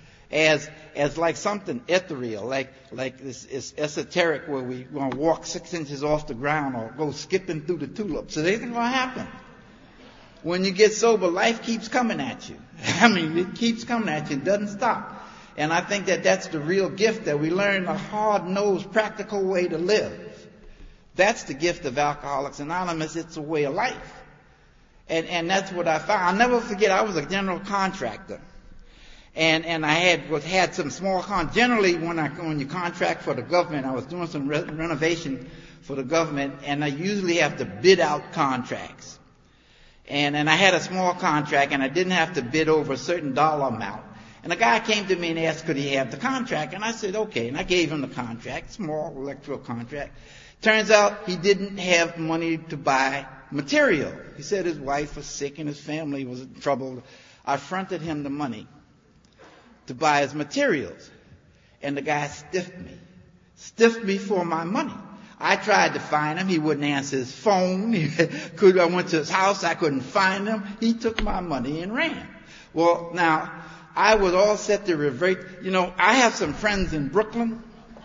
as as like something ethereal, like like this is esoteric, where we want to walk six inches off the ground or go skipping through the tulips. So it ain't going to happen. When you get sober, life keeps coming at you. I mean, it keeps coming at you. It doesn't stop. And I think that that's the real gift, that we learn a hard-nosed, practical way to live. That's the gift of Alcoholics Anonymous. It's a way of life. And, and that's what I found. I'll never forget, I was a general contractor. And, and I had, was, had some small con, generally when I, when you contract for the government, I was doing some re- renovation for the government, and I usually have to bid out contracts. And, and I had a small contract, and I didn't have to bid over a certain dollar amount. And a guy came to me and asked, could he have the contract? And I said, okay. And I gave him the contract, small electrical contract. Turns out he didn't have money to buy material. He said his wife was sick and his family was in trouble. I fronted him the money to buy his materials. And the guy stiffed me. Stiffed me for my money. I tried to find him. He wouldn't answer his phone. He could, I went to his house. I couldn't find him. He took my money and ran. Well, now, I was all set to revert. You know, I have some friends in Brooklyn.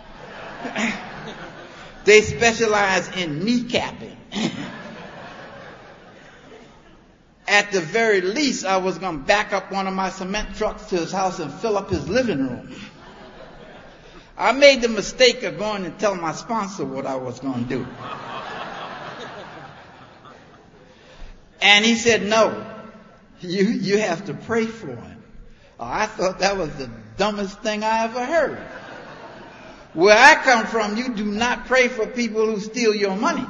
They specialize in kneecapping. At the very least, I was going to back up one of my cement trucks to his house and fill up his living room. I made the mistake of going and telling my sponsor what I was going to do. And he said, no, you, you have to pray for him. Oh, I thought that was the dumbest thing I ever heard. Where I come from, you do not pray for people who steal your money.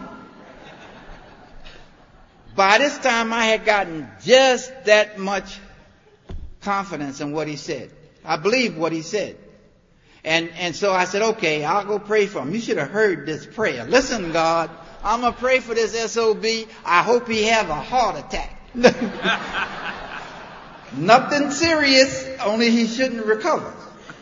By this time, I had gotten just that much confidence in what he said. I believed what he said. And, and so I said, okay, I'll go pray for him. You should have heard this prayer. Listen, God, I'm going to pray for this S O B. I hope he have a heart attack. Nothing serious, only he shouldn't recover.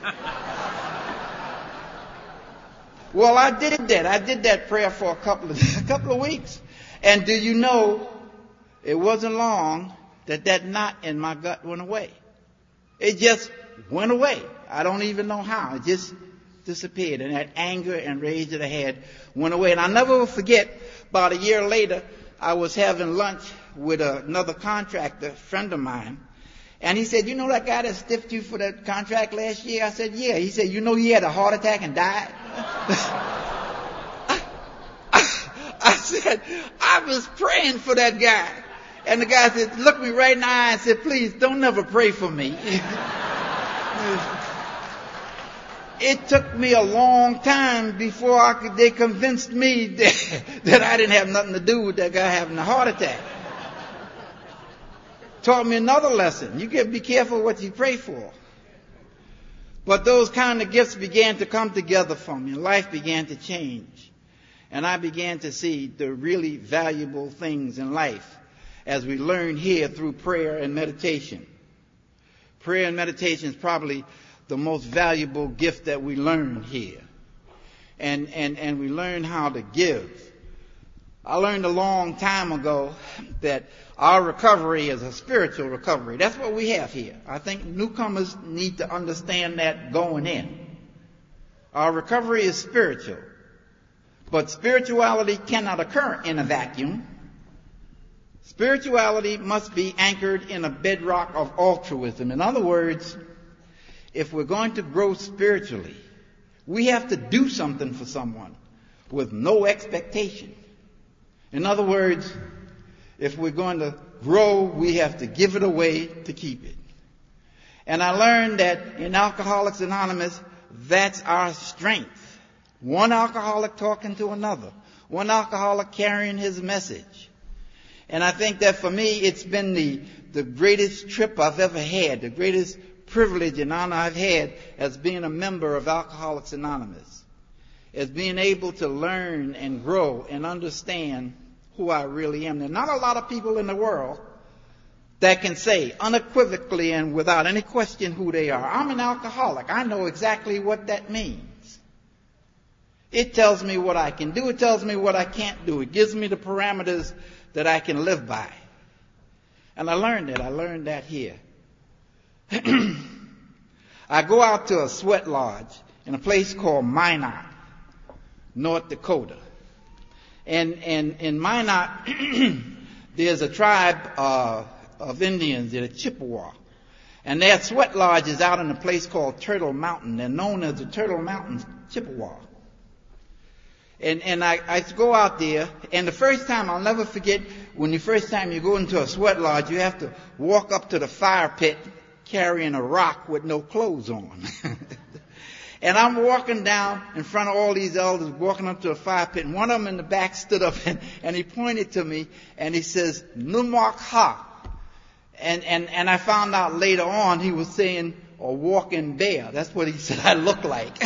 Well, I did that. I did that prayer for a couple of, a couple of weeks. And do you know, it wasn't long that that knot in my gut went away. It just went away. I don't even know how. It just disappeared. And that anger and rage that I had went away. And I'll never forget, about a year later, I was having lunch with another contractor, friend of mine. And he said, you know that guy that stiffed you for that contract last year? I said, yeah. He said, you know he had a heart attack and died? I, I, I said, I was praying for that guy. And the guy said, looked me right in the eye and said, please don't never pray for me. It took me a long time before I could, they convinced me that, that I didn't have nothing to do with that guy having a heart attack. Taught me another lesson. You got to be careful what you pray for. But those kind of gifts began to come together for me. And life began to change. And I began to see the really valuable things in life as we learn here through prayer and meditation. Prayer and meditation is probably the most valuable gift that we learn here. And, and, and we learn how to give. I learned a long time ago that our recovery is a spiritual recovery. That's what we have here. I think newcomers need to understand that going in. Our recovery is spiritual. But spirituality cannot occur in a vacuum. Spirituality must be anchored in a bedrock of altruism. In other words, if we're going to grow spiritually, we have to do something for someone with no expectation. In other words, if we're going to grow, we have to give it away to keep it. And I learned that in Alcoholics Anonymous, that's our strength. One alcoholic talking to another. One alcoholic carrying his message. And I think that for me, it's been the, the greatest trip I've ever had, the greatest privilege and honor I've had as being a member of Alcoholics Anonymous. As being able to learn and grow and understand who I really am. There are not a lot of people in the world that can say unequivocally and without any question who they are. I'm an alcoholic. I know exactly what that means. It tells me what I can do. It tells me what I can't do. It gives me the parameters that I can live by. And I learned it. I learned that here. I go out to a sweat lodge in a place called Minot, North Dakota. And, and in Minot, there's a tribe uh, of Indians, they're the Chippewa. And their sweat lodge is out in a place called Turtle Mountain. They're known as the Turtle Mountain Chippewa. And, and I, I go out there, and the first time, I'll never forget, when the first time you go into a sweat lodge, you have to walk up to the fire pit carrying a rock with no clothes on. And I'm walking down in front of all these elders, walking up to a fire pit, and one of them in the back stood up and, and he pointed to me and he says, Numak Ha. And, and, and I found out later on he was saying a walking bear. That's what he said I look like.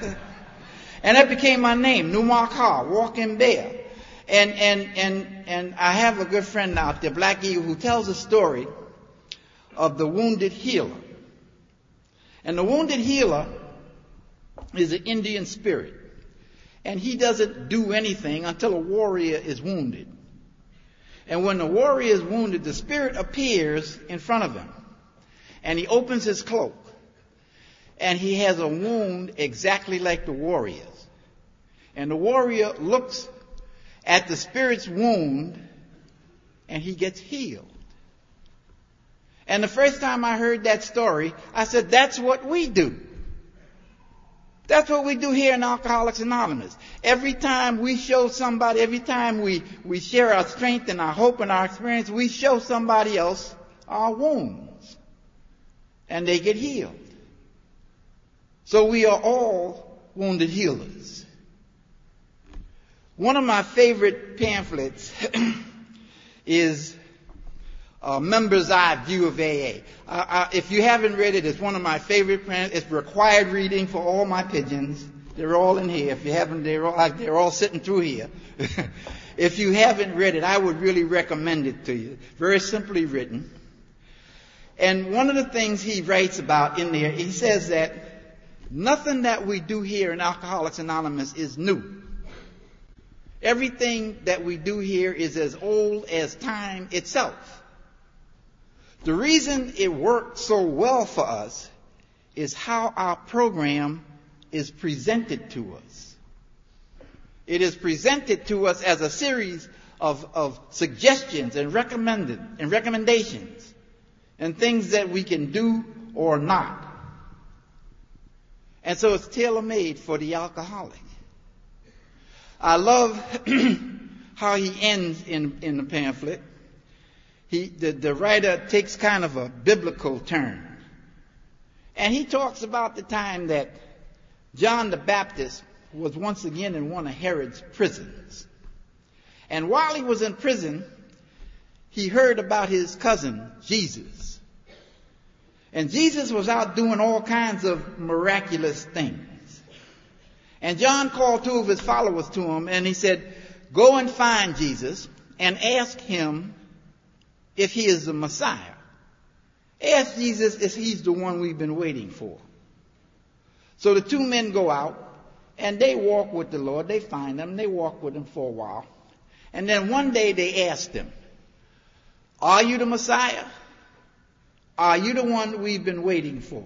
And that became my name, Numak Ha, walking bear. And, and, and, and I have a good friend out there, Black Eagle, who tells a story of the wounded healer. And the wounded healer is an Indian spirit. And he doesn't do anything until a warrior is wounded. And when the warrior is wounded, the spirit appears in front of him. And he opens his cloak. And he has a wound exactly like the warrior's. And the warrior looks at the spirit's wound and he gets healed. And the first time I heard that story, I said, that's what we do. That's what we do here in Alcoholics Anonymous. Every time we show somebody, every time we, we share our strength and our hope and our experience, we show somebody else our wounds. And they get healed. So we are all wounded healers. One of my favorite pamphlets is a Member's Eye View of A A. Uh, uh, if you haven't read it, it's one of my favorite pamphlets. It's required reading for all my pigeons. They're all in here. If you haven't, they're all, they're all sitting through here. If you haven't read it, I would really recommend it to you. Very simply written. And one of the things he writes about in there, he says that nothing that we do here in Alcoholics Anonymous is new. Everything that we do here is as old as time itself. The reason it worked so well for us is how our program is presented to us. It is presented to us as a series of, of suggestions and recommended and recommendations and things that we can do or not. And so it's tailor-made for the alcoholic. I love how he ends in, in the pamphlet. He, the, the writer takes kind of a biblical turn. And he talks about the time that John the Baptist was once again in one of Herod's prisons. And while he was in prison, he heard about his cousin, Jesus. And Jesus was out doing all kinds of miraculous things. And John called two of his followers to him and he said, go and find Jesus and ask him if he is the Messiah. Ask Jesus if he's the one we've been waiting for. So the two men go out and they walk with the Lord. They find him. They walk with him for a while. And then one day they asked him, are you the Messiah? Are you the one we've been waiting for?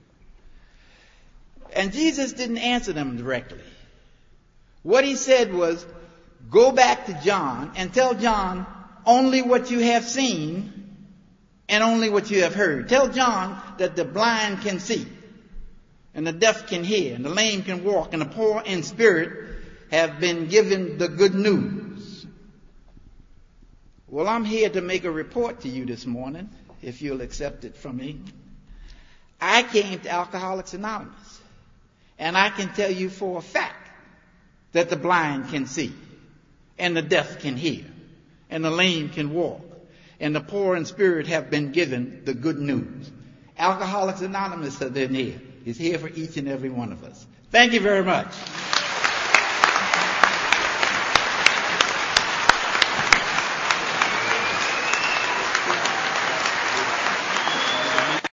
And Jesus didn't answer them directly. What he said was, go back to John and tell John only what you have seen and only what you have heard. Tell John that the blind can see and the deaf can hear and the lame can walk and the poor in spirit have been given the good news. Well, I'm here to make a report to you this morning, if you'll accept it from me. I came to Alcoholics Anonymous, and I can tell you for a fact that the blind can see, and the deaf can hear, and the lame can walk, and the poor in spirit have been given the good news. Alcoholics Anonymous is here. Is here for each and every one of us. Thank you very much.